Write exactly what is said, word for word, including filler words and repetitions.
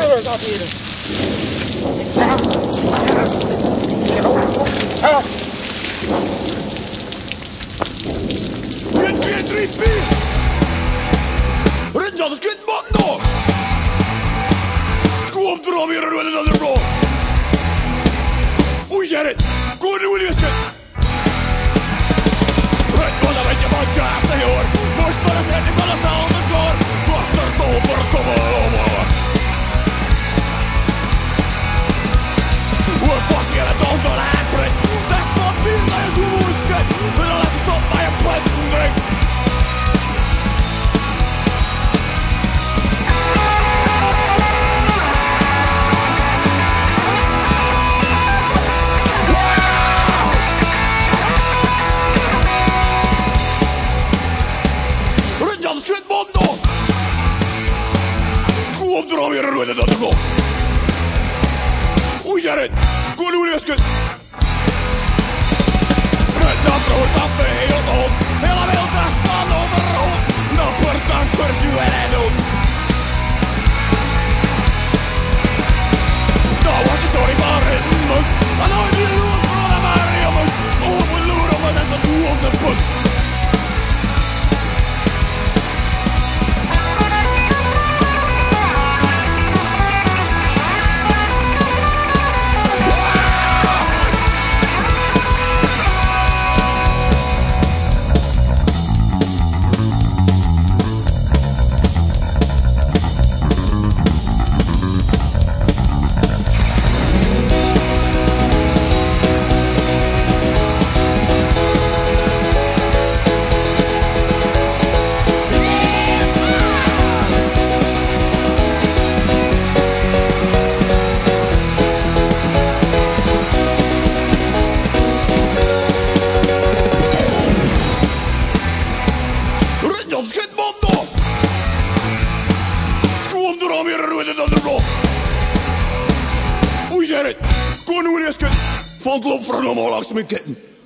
Help! Help! Get me three P! Rangers, get button door! Go up to the mirror with another blow! We get it! Go to Williams! Red Bull, weet je wat je haast niet hoort? Moest voor de zet, ik wil een staan op de vloer! Wacht er toch voor het komen over! We're bossing at a dog on Alfred! That's not being nice who was dead! But I'll have to stop by a pint and drink! Rangers, get bond on! Go up to the mirror with another blow! We get it! Go to Williams! Red up rood, dat veel dood! Hele wereld is van overrood! Dat wordt dan cursus en hij doet! Dat was de story van Rittenmut! En nooit die lood van de Mariamut! Over loeren, maar dat is de doel op de put! Rangers, get bond on! Go up to the mirror with another blow! We get it! Go to Williams! Van het loop voor een omhoog langs mijn kitten!